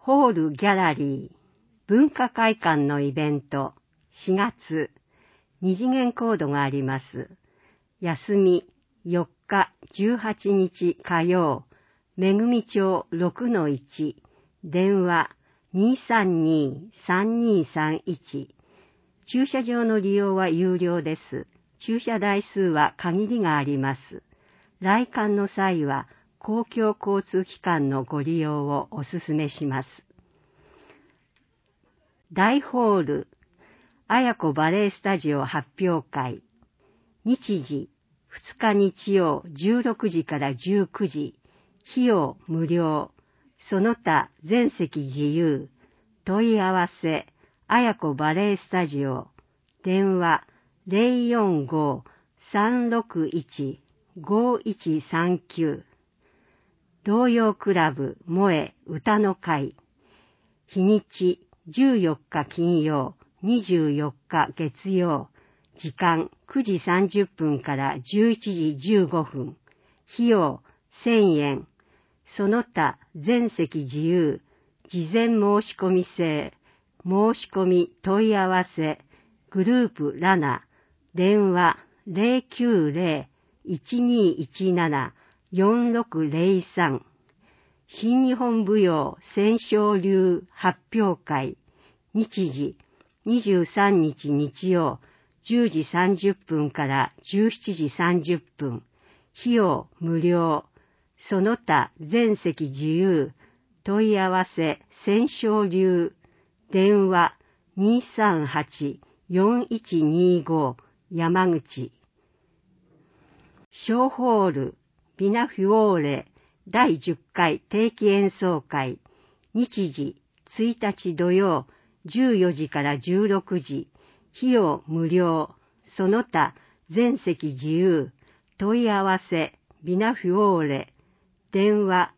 ホールギャラリー文化会館のイベント4月2次元コードがあります。休み4日18日火曜、めぐみ町 6-1 電話 232-3231 駐車場の利用は有料です。駐車台数は限りがあります。来館の際は公共交通機関のご利用をお勧めします。大ホール綾子バレエスタジオ発表会。日時2日日曜16時から19時。費用無料。その他全席自由。問い合わせ綾子バレエスタジオ。電話 045-361-5139。童謡クラブ萌え歌の会。日にち14日金曜、24日月曜。時間9時30分から11時15分。費用1000円。その他全席自由。事前申し込み制。申し込み問い合わせ。グループラナ。電話 090-1217-4603。新日本舞踊戦勝流発表会。日時23日日曜10時30分から17時30分。費用無料。その他全席自由。問い合わせ戦勝流。電話 238-4125 山口。小ホールビナフィオーレ第10回定期演奏会。日時1日土曜14時から16時。費用無料。その他全席自由。問い合わせビナフィオーレ。電話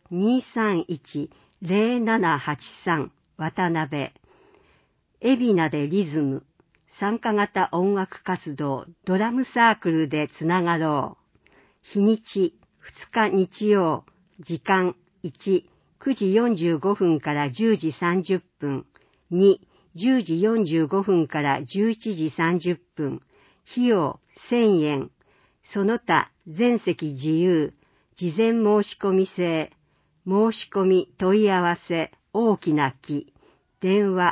231-0783 渡辺。海老名でリズム。参加型音楽活動ドラムサークルでつながろう。日にち2日日曜。時間1、9時45分から10時30分。2、10時45分から11時30分。費用1000円。その他全席自由。事前申し込み制。申し込み問い合わせ大きな木。電話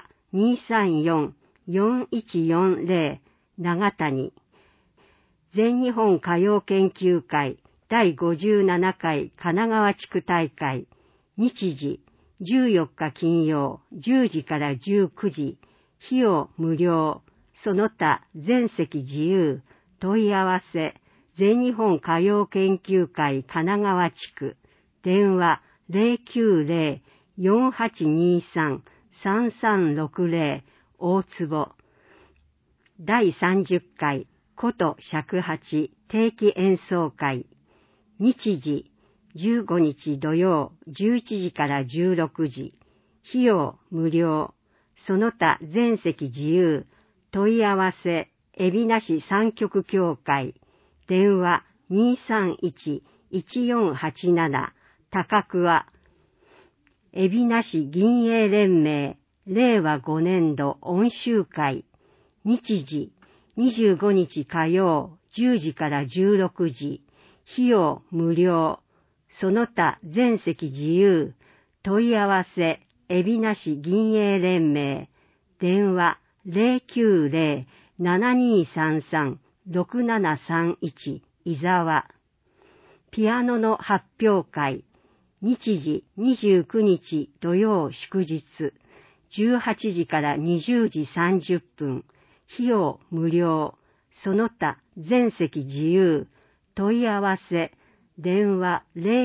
234-4140 長谷。全日本歌謡研究会第57回神奈川地区大会。日時14日金曜10時から19時。費用無料。その他全席自由。問い合わせ全日本歌謡研究会神奈川地区。電話 090-4823-3360 大坪。第30回琴尺八定期演奏会。日時15日土曜11時から16時。費用無料。その他全席自由。問い合わせ海老名市三曲協会。電話 231-1487 高桑。海老名市銀営連盟令和5年度音集会。日時25日火曜10時から16時。費用無料。その他全席自由。問い合わせ海老名市銀営連盟。電話 090-7233-6731 伊沢。ピアノの発表会。日時29日土曜祝日。18時から20時30分。費用無料。その他全席自由。問い合わせ。電話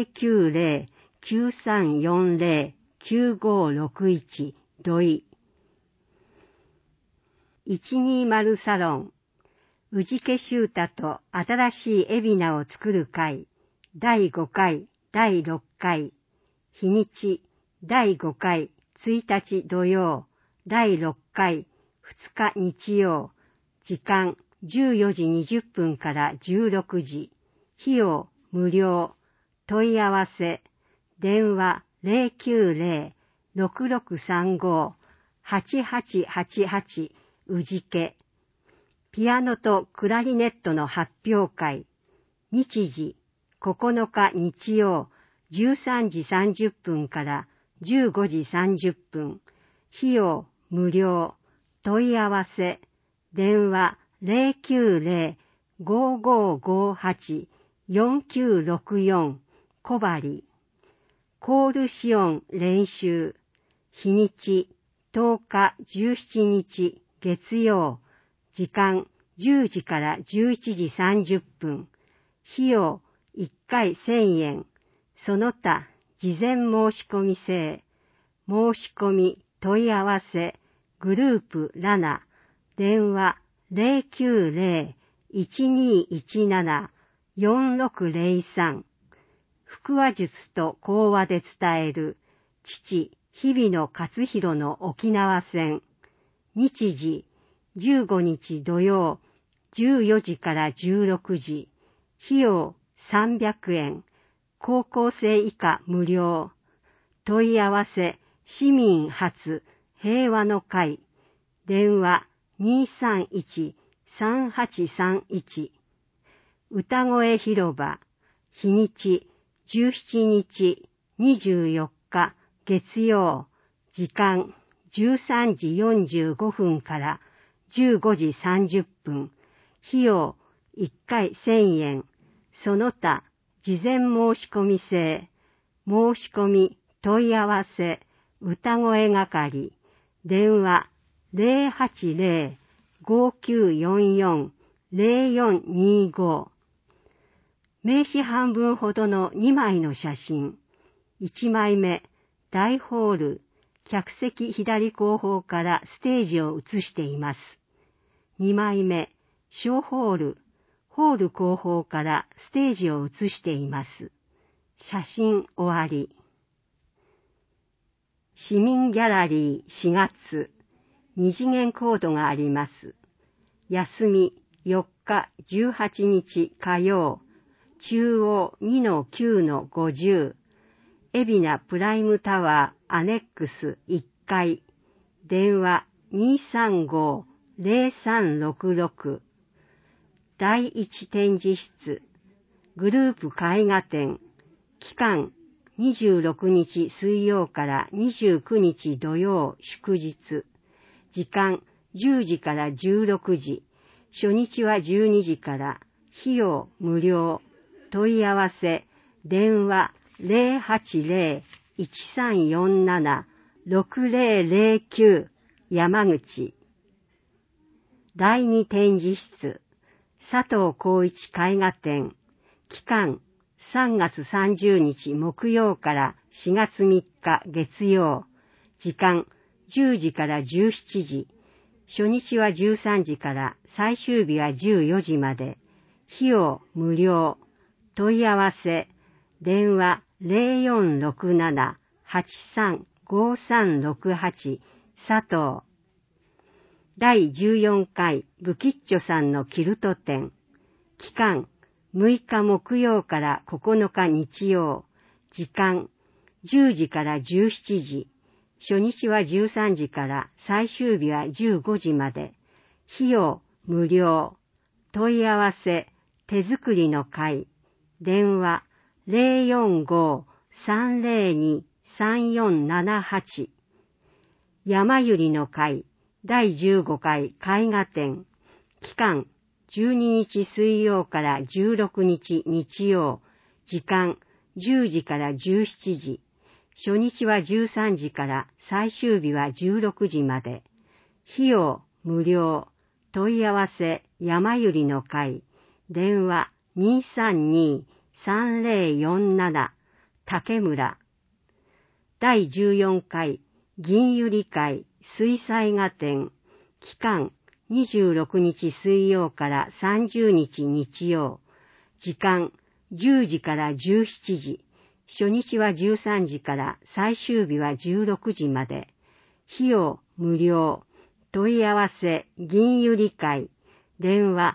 090-9340-9561 土井。120サロン。宇治家修太と新しい海老名を作る会。第5回、第6回。日にち、第5回、1日土曜。第6回、2日日曜。時間、14時20分から16時。費用、無料。問い合わせ。電話 6635-8888宇治家。ピアノとクラリネットの発表会。日時9日日曜13時30分から15時30分。費用無料。問い合わせ。電話090-5558-4964小針。コールシオン練習。日にち10日17日月曜。時間10時から11時30分。費用1回1000円。その他事前申し込み制。申し込み問い合わせ。グループラナ。電話090-1217-4603。腹話術と講話で伝える父日比野勝弘の沖縄戦。日時15日土曜14時から16時。費用300円。高校生以下無料。問い合わせ市民発平和の会。電話231-3831。歌声広場。日にち17日24日月曜。時間13時45分から15時30分。費用1回1000円。その他事前申し込み制。申し込み問い合わせ歌声係。電話080-5944-0425。名刺半分ほどの2枚の写真。1枚目、大ホール、客席左後方からステージを映しています。2枚目、小ホール、ホール後方からステージを映しています。写真終わり。市民ギャラリー4月、2次元コードがあります。休み4日18日火曜、中央 2-9-50、海老名プライムタワーアネックス1階、電話235-0366、第一展示室、グループ絵画展、期間26日水曜から29日土曜祝日、時間10時から16時、初日は12時から、費用無料、問い合わせ、電話080-1347-6009山口。第二展示室、佐藤浩一絵画展、期間3月30日木曜から4月3日月曜、時間10時から17時、初日は13時から最終日は14時まで、費用無料、問い合わせ、電話0467-835368佐藤。第14回ブキッチョさんのキルト展、期間6日木曜から9日日曜、時間10時から17時、初日は13時から最終日は15時まで、費用無料、問い合わせ、手作りの会、電話045-302-3478山ゆりの会第15回絵画展、期間12日水曜から16日日曜、時間10時から17時、初日は13時から最終日は16時まで、費用無料、問い合わせ山ゆりの会、電話232-3047竹村。第14回銀ゆり会水彩画展、期間26日水曜から30日日曜、時間10時から17時、初日は13時から最終日は16時まで、費用無料、問い合わせ銀ゆり会、電話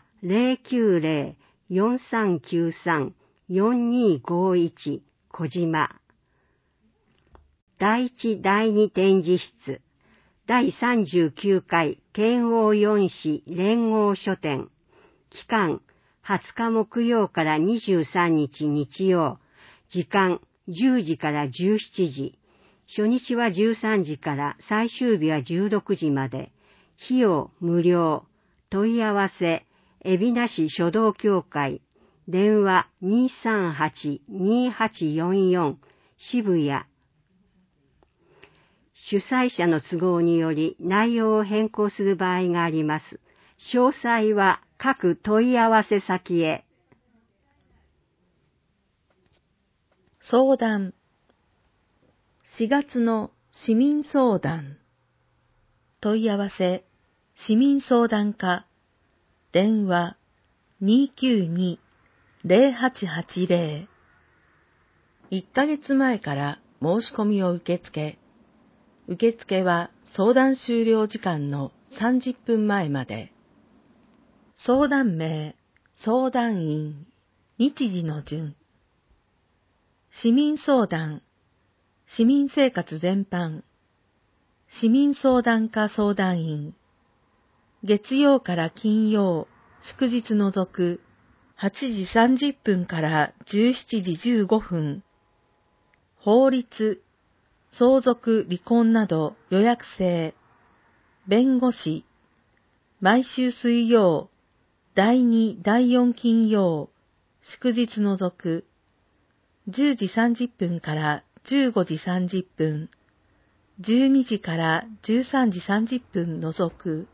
090-4393-4251小島。 第1第2展示室、第39回剣王四市連合書店、期間20日木曜から23日日曜、時間10時から17時、初日は13時から最終日は16時まで、費用無料、問い合わせ、海老名市書道協会、電話238-2844、渋谷。主催者の都合により内容を変更する場合があります。詳細は各問い合わせ先へ。 相談。4月の市民相談。問い合わせ、市民相談課、電話292-0880。1ヶ月前から申し込みを受付。受付は相談終了時間の30分前まで。相談名、相談員、日時の順。市民相談、市民生活全般。市民相談課相談員。月曜から金曜、祝日除く、8時30分から17時15分。法律、相続離婚など予約制。弁護士。毎週水曜、第2、第4金曜、祝日除く。10時30分から15時30分。12時から13時30分除く。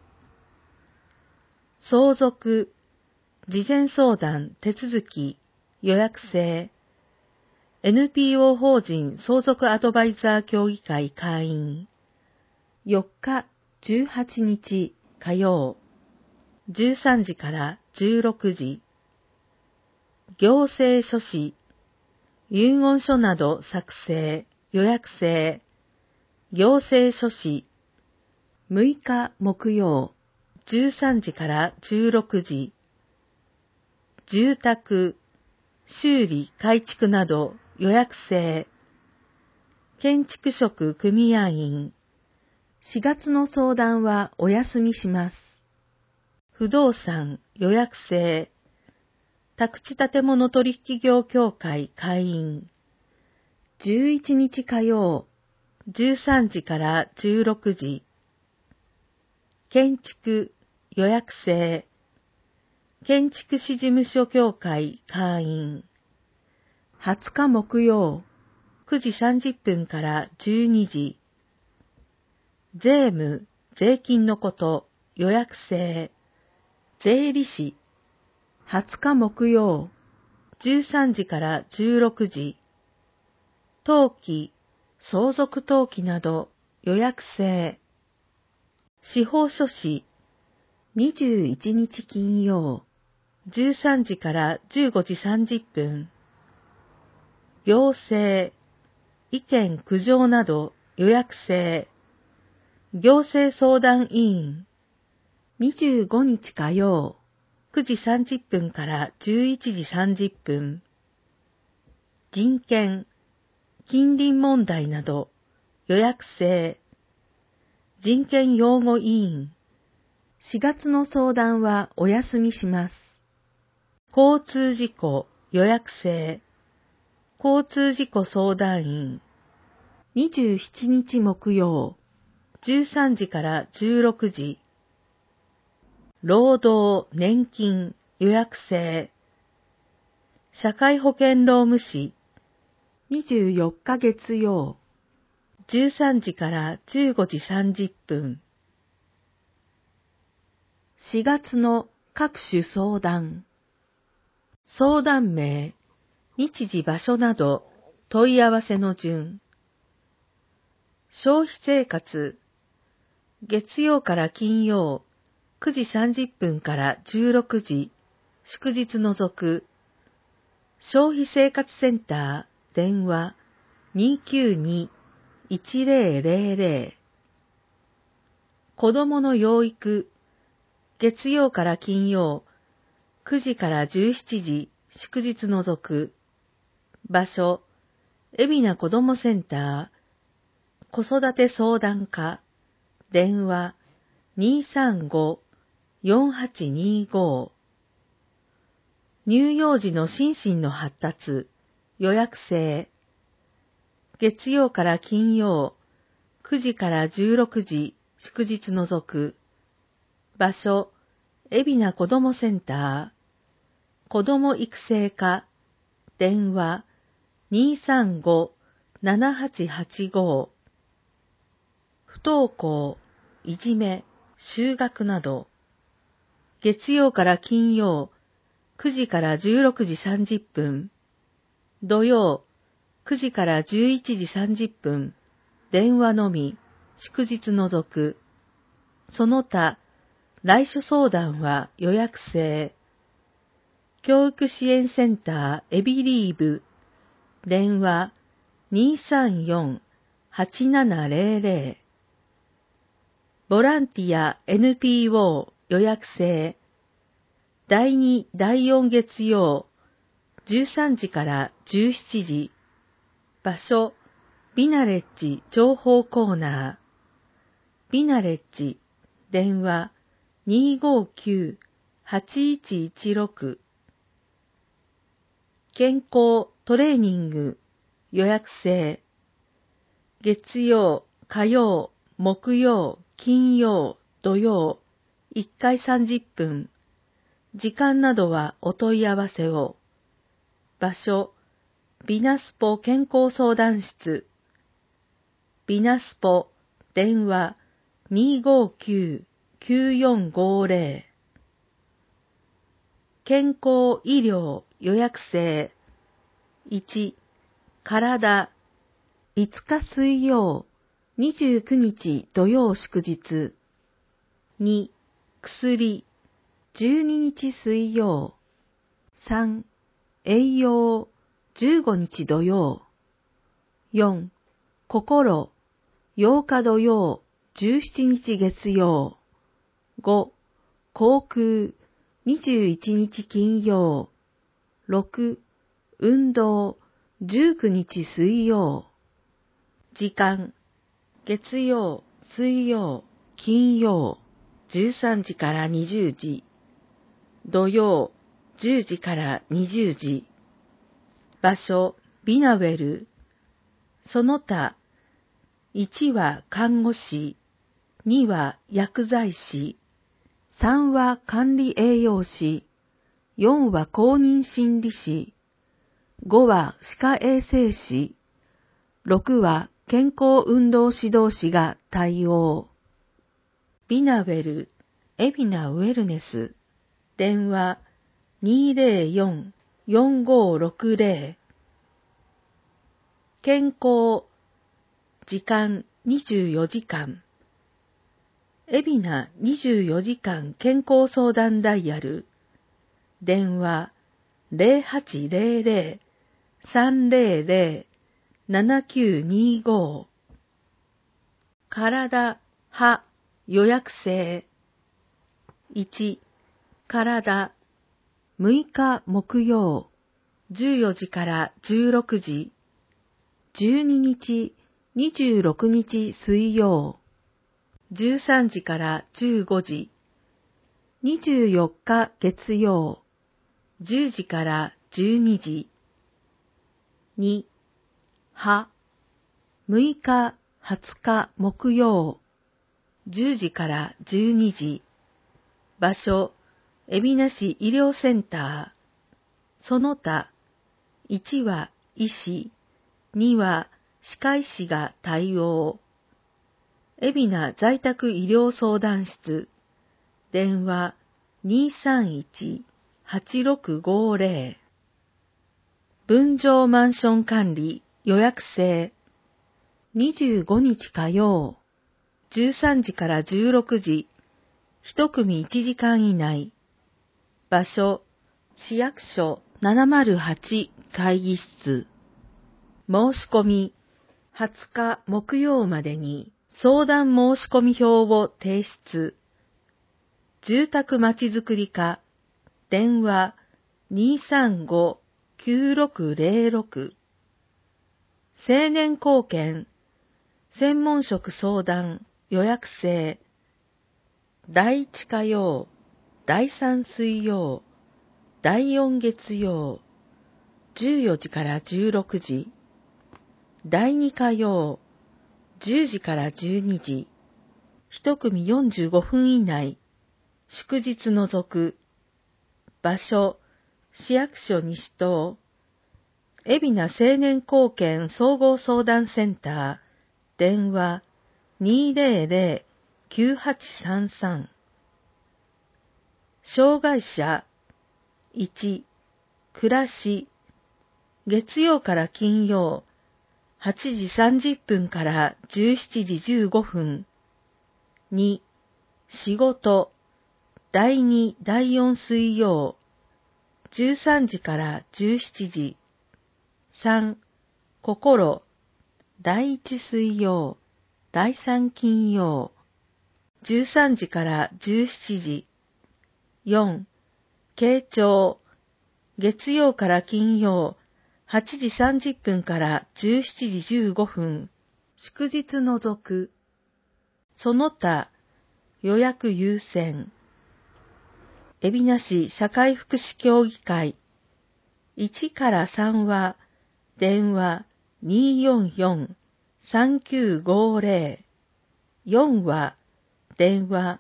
相続、事前相談手続き、予約制。NPO 法人相続アドバイザー協議会会員。4日、18日火曜。13時から16時。行政書士、遺言書など作成、予約制。行政書士。6日木曜。13時から16時。住宅、修理改築など予約制。建築職組合員。4月の相談はお休みします。不動産予約制。宅地建物取引業協会会員。11日火曜。13時から16時。建築予約制。建築士事務所協会会員。20日木曜。9時30分から12時。税務、税金のこと、予約制。税理士。20日木曜。13時から16時。登記、相続登記など予約制。司法書士。21日金曜。13時から15時30分。行政、意見苦情など予約制。行政相談委員。25日火曜。9時30分から11時30分。人権、近隣問題など予約制。人権擁護委員。4月の相談はお休みします。交通事故予約制。交通事故相談員。27日木曜。13時から16時。労働年金予約制。社会保険労務士。24日月曜。13時から15時30分。4月の各種相談。相談名、日時場所など問い合わせの順。消費生活。月曜から金曜、9時30分から16時、祝日除く。消費生活センター、電話292-1000。子供の養育。月曜から金曜、9時から17時、祝日除く。場所、海老名子どもセンター。 子育て相談課、電話235-4825。乳幼児の心身の発達、予約制。月曜から金曜、9時から16時、祝日除く。場所、海老名子どもセンター。子ども育成課、電話235-7885。不登校、いじめ、就学など。月曜から金曜、9時から16時30分。土曜、9時から11時30分。電話のみ、祝日除く。その他、来所相談は予約制。教育支援センターエビリーブ。電話234-8700。ボランティア NPO 予約制。第2、第4月曜、13時から17時。場所、ビナレッジ情報コーナー。ビナレッジ、電話259-8116。健康トレーニング予約制。月曜、火曜、木曜、金曜、土曜、1回30分。時間などはお問い合わせを。場所、ビナスポ健康相談室。ビナスポ、電話259-9450。健康医療予約制。1、体。5日水曜、29日土曜祝日。2、薬。12日水曜。3、栄養。15日土曜。4、心。8日土曜、17日月曜。5、航空。21日金曜。6、運動。19日水曜。時間。月曜、水曜、金曜。13時から20時。土曜、10時から20時。場所、ビナウェル。その他、1は看護師、2は薬剤師、3は管理栄養士、4は公認心理師、5は歯科衛生士、6は健康運動指導士が対応。ビナウェル、海老名ウェルネス。電話204-4560。健康。時間24時間。海老名24時間健康相談ダイヤル。電話0800-300-7925。体、歯、予約制。1、体。6日木曜、14時から16時。12日、26日水曜。13時から15時。24日月曜。10時から12時。2、歯。6日、20日木曜。10時から12時。場所、海老名市医療センター。その他、1は医師、2は歯科医師が対応。海老名在宅医療相談室。電話231-8650。分譲マンション管理予約制。25日火曜。13時から16時。1組1時間以内。場所、市役所708会議室。申し込み、20日木曜までに相談申し込み票を提出。住宅まちづくり課、電話235-9606。青年貢献、 専門職相談予約制。第1火曜、第3水曜、第4月曜、14時から16時。第2火曜、10時から12時。1組45分以内。祝日除く。場所、市役所西棟。海老名青年貢献総合相談センター。電話 200-9833。障害者1、暮らし。月曜から金曜、8時30分から17時15分。2、仕事。第2、第4水曜、13時から17時。3、心。第1水曜、第3金曜、13時から17時。4、傾聴。月曜から金曜、8時30分から17時15分。祝日除く。その他、予約優先。海老名市社会福祉協議会。1から3は、電話 244-3950。4は、電話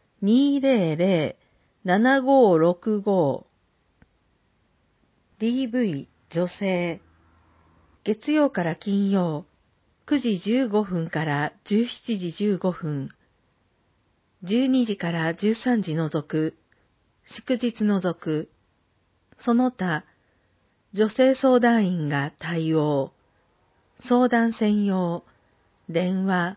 200-7565。DV 女性。月曜から金曜、9時15分から17時15分。12時から13時除く。祝日除く。その他、女性相談員が対応。相談専用。電話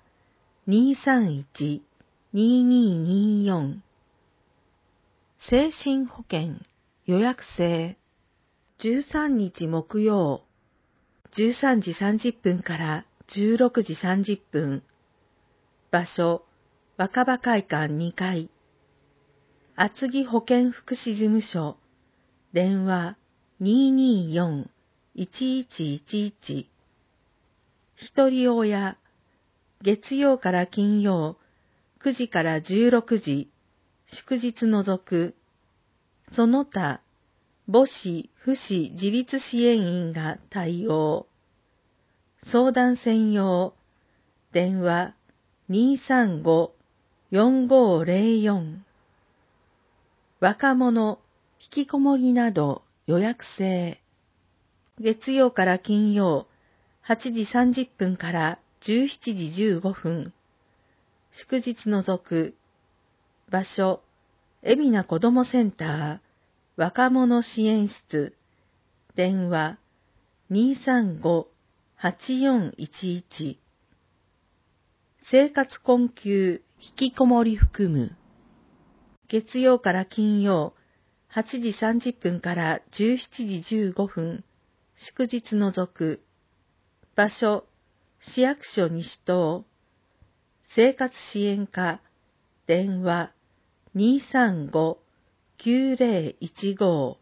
231-2224。精神保健予約制。13日木曜。13時30分から16時30分。場所、若葉会館2階。厚木保健福祉事務所。電話 224-1111。一人親。月曜から金曜、9時から16時。祝日除く。その他、母子・父子自立支援員が対応。相談専用。電話 235-4504。若者、引きこもりなど予約制。月曜から金曜、8時30分から17時15分。祝日除く。場所、海老名子どもセンター、若者支援室。電話、235-8411。生活困窮、引きこもり含む。月曜から金曜、8時30分から17時15分。祝日除く。場所、市役所西棟。生活支援課。電話、235-9015。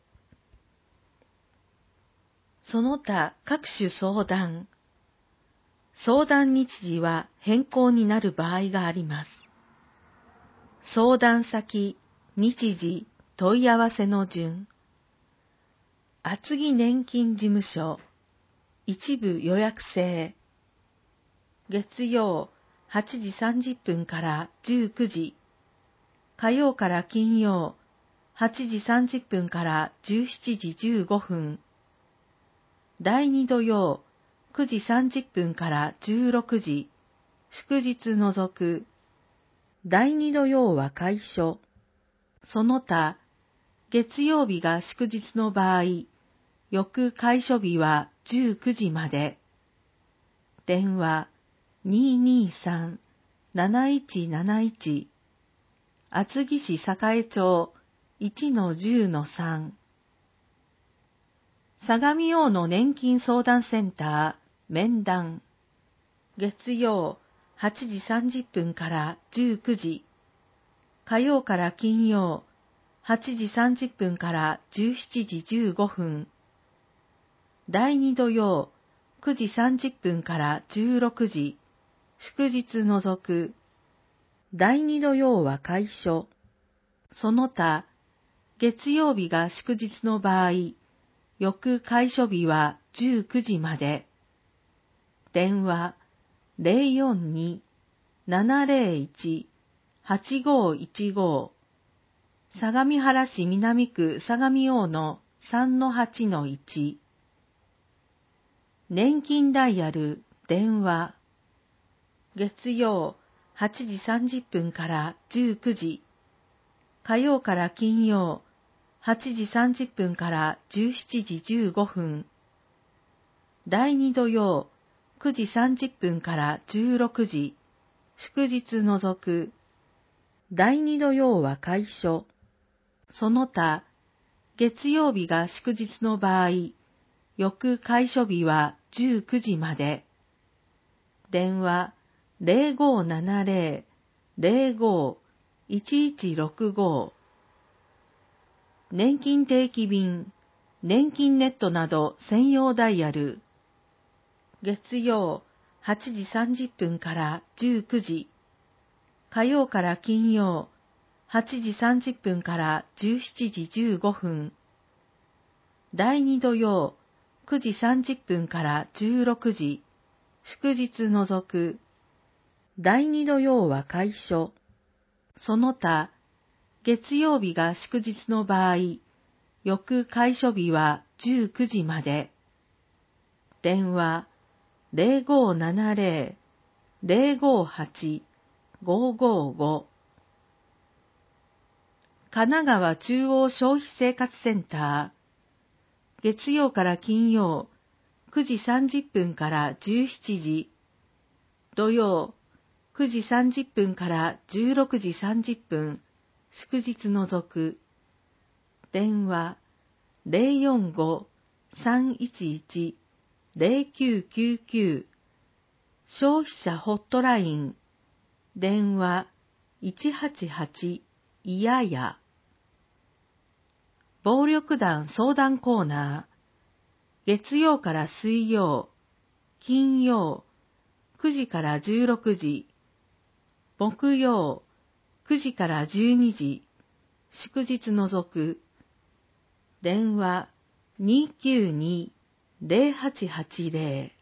その他各種相談。相談日時は変更になる場合があります。相談先、日時、問い合わせの順。厚木年金事務所。一部予約制。月曜、8時30分から19時。火曜から金曜、8時30分から17時15分。第2土曜、9時30分から16時。祝日除く。第2土曜は開所。その他、月曜日が祝日の場合、翌開所日は19時まで。電話 223-7171。厚木市栄町 1-10-3。相模大野年金相談センター、面談。月曜、8時30分から19時。火曜から金曜、8時30分から17時15分。第2土曜、9時30分から16時。 祝日除く。第2土曜は開所。その他、月曜日が祝日の場合、翌開所日は19時まで。電話042-701-8515相模原市南区相模大野 3-8-1 年金ダイヤル電話月曜8時30分から19時火曜から金曜8時30分から17時15分第2土曜9時30分から16時祝日除く第2土曜は開所その他月曜日が祝日の場合翌開所日は19時まで電話0570-05-1165年金定期便、年金ネットなど専用ダイヤル月曜8時30分から19時火曜から金曜8時30分から17時15分第2土曜9時30分から16時祝日除く第2土曜は開所その他月曜日が祝日の場合翌開所日は19時まで電話0570-058-555神奈川中央消費生活センター月曜から金曜9時30分から17時土曜9時30分から16時30分祝日除く電話045-311-0999消費者ホットライン電話188いやや暴力団相談コーナー月曜から水曜金曜9時から16時木曜9時から12時祝日除く電話292-0880